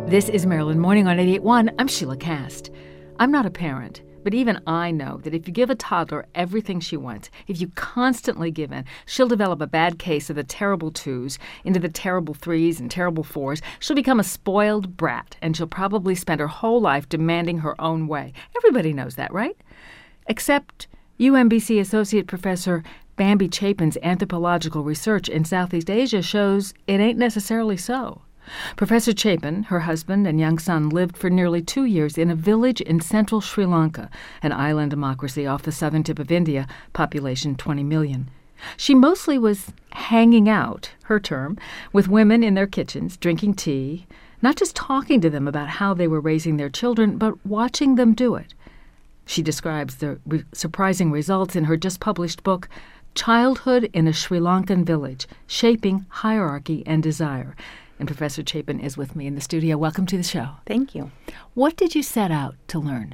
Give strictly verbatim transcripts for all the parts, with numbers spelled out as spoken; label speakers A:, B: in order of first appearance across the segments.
A: This is Maryland Morning on eighty-eight point one. I'm Sheila Cast. I'm not a parent, but even I know that if you give a toddler everything she wants, if you constantly give in, she'll develop a bad case of the terrible twos into the terrible threes and terrible fours. She'll become a spoiled brat, and she'll probably spend her whole life demanding her own way. Everybody knows that, right? Except U M B C Associate Professor Bambi Chapin's anthropological research in Southeast Asia shows it ain't necessarily so. Professor Chapin, her husband, and young son lived for nearly two years in a village in central Sri Lanka, an island democracy off the southern tip of India, population twenty million. She mostly was hanging out, her term, with women in their kitchens, drinking tea, not just talking to them about how they were raising their children, but watching them do it. She describes the re- surprising results in her just-published book, Childhood in a Sri Lankan Village, Shaping Hierarchy and Desire. And Professor Chapin is with me in the studio. Welcome to the show.
B: Thank you.
A: What did you set out to learn?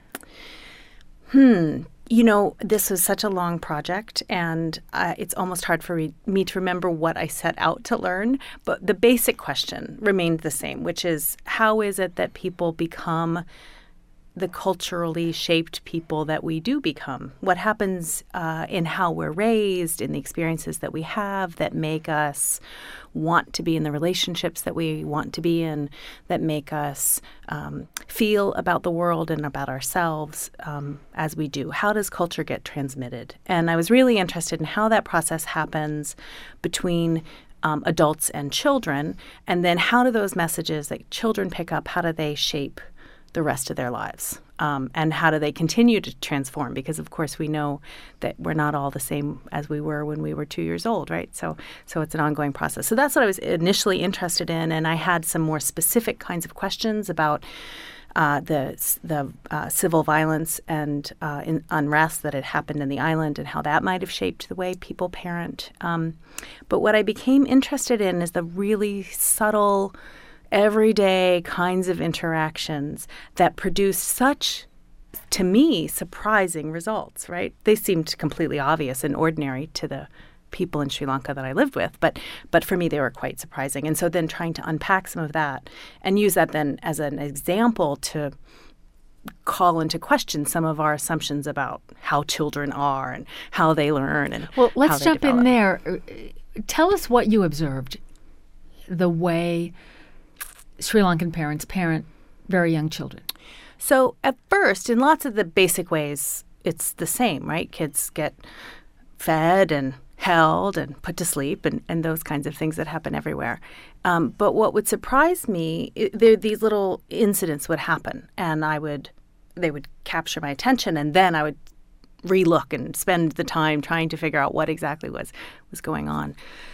B: Hmm. You know, this was such a long project, and uh, it's almost hard for me, me to remember what I set out to learn. But the basic question remained the same, which is, how is it that people become the culturally shaped people that we do become? What happens uh, in how we're raised, in the experiences that we have that make us want to be in the relationships that we want to be in, that make us um, feel about the world and about ourselves um, as we do? How does culture get transmitted? And I was really interested in how that process happens between um, adults and children, and then how do those messages that children pick up, how do they shape the rest of their lives? Um, and how do they continue to transform? Because, of course, we know that we're not all the same as we were when we were two years old, right? So so it's an ongoing process. So that's what I was initially interested in, and I had some more specific kinds of questions about uh, the the uh, civil violence and uh, in unrest that had happened in the island and how that might have shaped the way people parent. Um, but what I became interested in is the really subtle, everyday kinds of interactions that produce such, to me, surprising results, right? They seemed completely obvious and ordinary to the people in Sri Lanka that I lived with, but but for me they were quite surprising. And so then trying to unpack some of that and use that then as an example to call into question some of our assumptions about how children are and how they learn and
A: well, let's
B: how they
A: jump
B: develop.
A: in there. Tell us what you observed, the way Sri Lankan parents parent very young children.
B: So at first, in lots of the basic ways, it's the same, right? Kids get fed and held and put to sleep and, and those kinds of things that happen everywhere. Um, but what would surprise me, it, there, these little incidents would happen, and I would, they would capture my attention, and then I would relook and spend the time trying to figure out what exactly was was going on.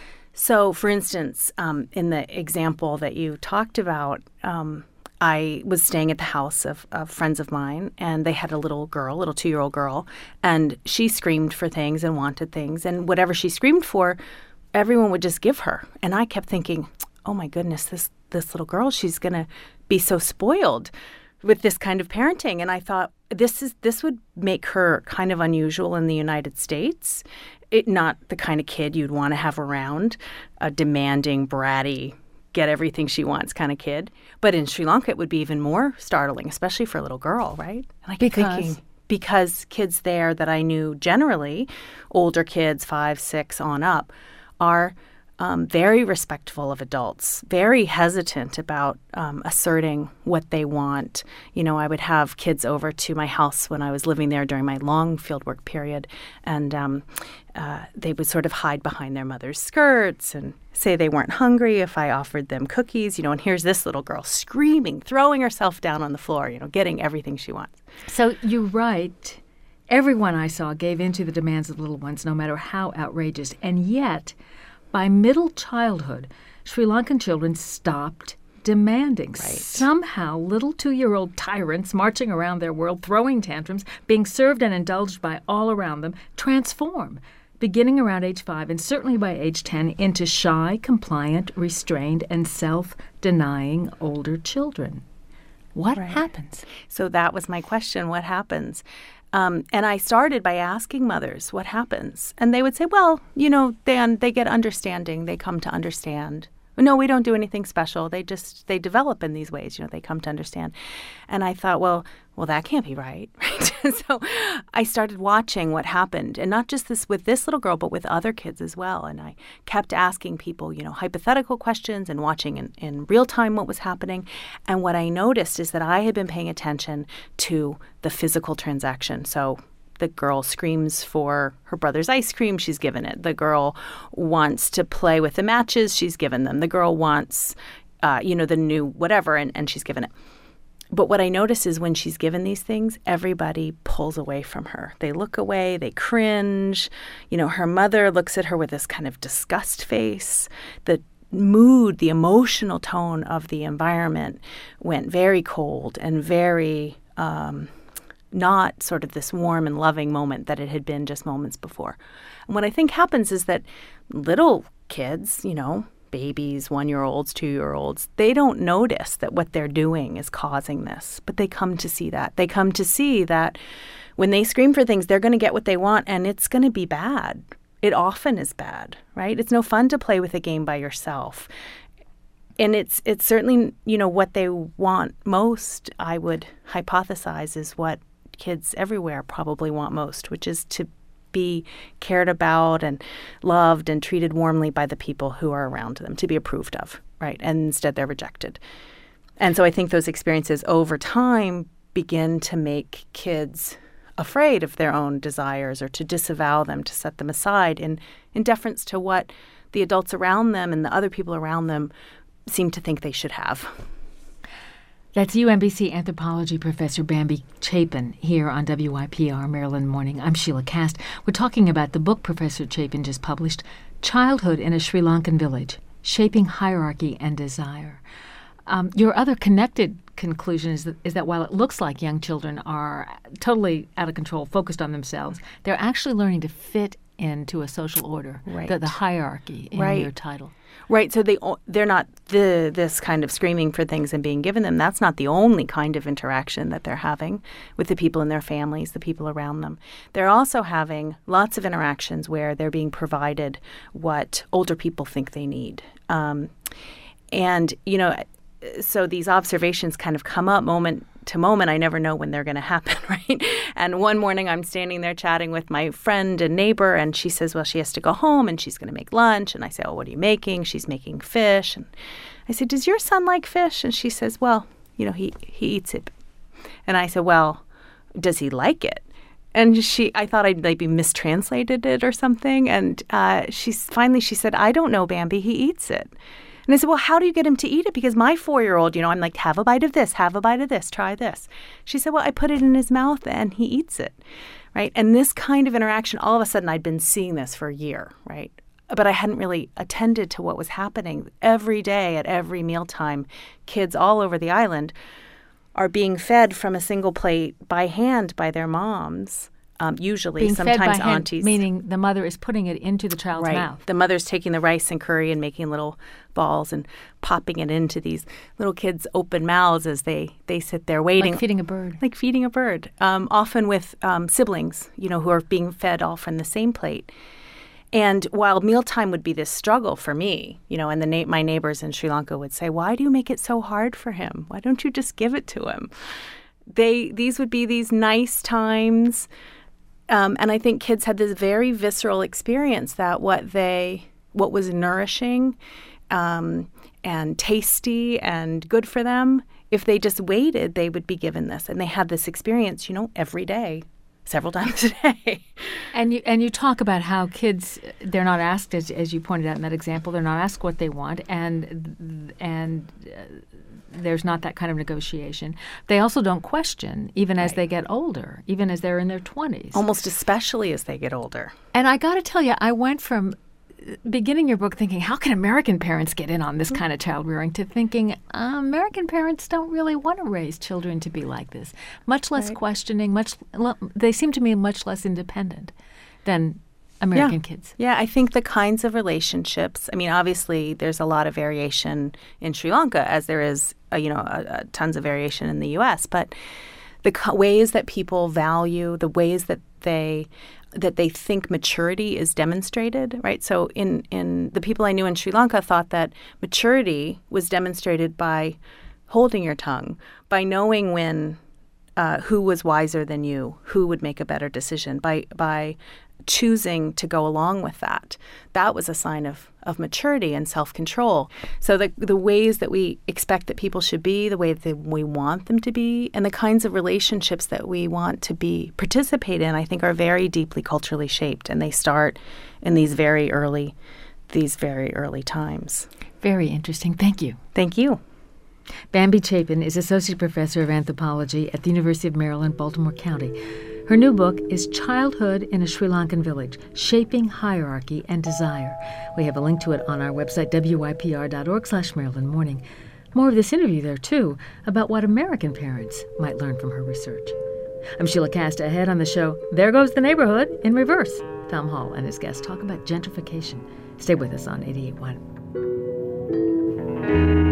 B: So, for instance, um, in the example that you talked about, um, I was staying at the house of, of friends of mine, and they had a little girl, a little two-year-old girl, and she screamed for things and wanted things, and whatever she screamed for, everyone would just give her. And I kept thinking, oh my goodness, this this little girl, she's going to be so spoiled with this kind of parenting. And I thought, this is this would make her kind of unusual in the United States. It, not the kind of kid you'd want to have around, a demanding, bratty, get everything she wants kind of kid. But in Sri Lanka, it would be even more startling, especially for a little girl, right? And I kept
A: because?
B: thinking, because kids there that I knew generally, older kids, five, six on up, are um, very respectful of adults, very hesitant about um, asserting what they want. You know, I would have kids over to my house when I was living there during my long fieldwork period, and um, uh, they would sort of hide behind their mother's skirts and say they weren't hungry if I offered them cookies, you know, and here's this little girl screaming, throwing herself down on the floor, you know, getting everything she wants.
A: So you write, everyone I saw gave in to the demands of little ones, no matter how outrageous, and yet by middle childhood, Sri Lankan children stopped demanding.
B: Right.
A: Somehow, little two-year-old tyrants marching around their world, throwing tantrums, being served and indulged by all around them, transform, beginning around age five and certainly by age ten, into shy, compliant, restrained, and self-denying older children. What
B: Right.
A: happens?
B: So that was my question, what happens? Um, and I started by asking mothers, what happens? And they would say, well, you know, then they get understanding. They come to understand No, we don't do anything special. They just, they develop in these ways, you know, they come to understand. And I thought, well, well, that can't be right, right? So I started watching what happened, and not just this with this little girl, but with other kids as well. And I kept asking people, you know, hypothetical questions and watching in, in real time what was happening. And what I noticed is that I had been paying attention to the physical transaction. So the girl screams for her brother's ice cream, she's given it. The girl wants to play with the matches, she's given them. The girl wants, uh, you know, the new whatever, and, and she's given it. But what I notice is when she's given these things, everybody pulls away from her. They look away, they cringe. You know, her mother looks at her with this kind of disgust face. The mood, the emotional tone of the environment went very cold and very um, not sort of this warm and loving moment that it had been just moments before. And what I think happens is that little kids, you know, babies, one-year-olds, two-year-olds, they don't notice that what they're doing is causing this, but they come to see that. They come to see that when they scream for things, they're going to get what they want, and it's going to be bad. It often is bad, right? It's no fun to play with a game by yourself. And it's it's certainly, you know, what they want most, I would hypothesize, is what kids everywhere probably want most, which is to be cared about and loved and treated warmly by the people who are around them, to be approved of, right? And instead they're rejected. And so I think those experiences over time begin to make kids afraid of their own desires, or to disavow them, to set them aside in, in deference to what the adults around them and the other people around them seem to think they should have.
A: That's U M B C anthropology professor Bambi Chapin here on W I P R Maryland Morning. I'm Sheila Cast. We're talking about the book Professor Chapin just published, Childhood in a Sri Lankan Village, Shaping Hierarchy and Desire. Um, your other connected conclusion is that, is that while it looks like young children are totally out of control, focused on themselves, they're actually learning to fit into a social order,
B: right.
A: the, the hierarchy in
B: right.
A: your title.
B: Right. So they, they're not the this kind of screaming for things and being given them. That's not the only kind of interaction that they're having with the people in their families, the people around them. They're also having lots of interactions where they're being provided what older people think they need. Um, and, you know, so these observations kind of come up moment to moment. I never know when they're going to happen, right? And one morning I'm standing there chatting with my friend and neighbor, and she says, well, she has to go home and she's going to make lunch. And I say, oh, what are you making? She's making fish. And I said, does your son like fish? And she says, well, you know, he, he eats it. And I said, well, does he like it? And she, I thought I'd maybe mistranslated it or something. And uh, she's finally, she said, I don't know, Bambi, he eats it. And I said, well, how do you get him to eat it? Because my four-year-old, you know, I'm like, have a bite of this, have a bite of this, try this. She said, well, I put it in his mouth and he eats it, right? And this kind of interaction, all of a sudden I'd been seeing this for a year, right? But I hadn't really attended to what was happening. Every day at every mealtime, kids all over the island are being fed from a single plate by hand by their moms. Um, usually,
A: Being
B: sometimes
A: fed by hand,
B: aunties.
A: meaning the mother is putting it into the child's
B: right.
A: mouth.
B: The mother's taking the rice and curry and making little balls and popping it into these little kids' open mouths as they, they sit there waiting.
A: Like feeding a bird.
B: Like feeding a bird. Um, often with um, siblings, you know, who are being fed all from the same plate. And while mealtime would be this struggle for me, you know, and the na- my neighbors in Sri Lanka would say, why do you make it so hard for him? Why don't you just give it to him? They These would be these nice times. Um, and I think kids had this very visceral experience that what they, what was nourishing um, and tasty and good for them, if they just waited, they would be given this. And they had this experience, you know, every day, several times a day.
A: And you and you talk about how kids, they're not asked, as, as you pointed out in that example, they're not asked what they want, and and uh, there's not that kind of negotiation. They also don't question, even as
B: right.
A: they get older, even as they're in their twenties.
B: Almost especially as they get older.
A: And I got to tell you, I went from beginning your book thinking, how can American parents get in on this kind of child rearing, to thinking uh, American parents don't really want to raise children to be like this. Much less
B: right.
A: questioning, much they seem to me much less independent than American
B: yeah.
A: kids.
B: Yeah, I think the kinds of relationships, I mean, obviously there's a lot of variation in Sri Lanka, as there is, uh, you know, uh, uh, tons of variation in the U S, but the co- ways that people value, the ways that they that they think maturity is demonstrated, right? So in, in the people I knew in Sri Lanka thought that maturity was demonstrated by holding your tongue, by knowing when uh, who was wiser than you, who would make a better decision, by by choosing to go along with that. That was a sign of, of maturity and self-control. So the the ways that we expect that people should be, the way that we want them to be, and the kinds of relationships that we want to be participate in, I think are very deeply culturally shaped, and they start in these very early these very early times.
A: Very interesting. Thank you.
B: Thank you.
A: Bambi Chapin is Associate Professor of Anthropology at the University of Maryland, Baltimore County. Her new book is Childhood in a Sri Lankan Village, Shaping Hierarchy and Desire. We have a link to it on our website, w y p r dot org slash Maryland Morning. More of this interview there, too, about what American parents might learn from her research. I'm Sheila Cast. Ahead on the show, There Goes the Neighborhood in Reverse. Tom Hall and his guests talk about gentrification. Stay with us on eighty-eight point one.